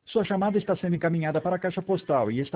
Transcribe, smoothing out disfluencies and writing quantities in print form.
Sua chamada está sendo encaminhada para a caixa postal e está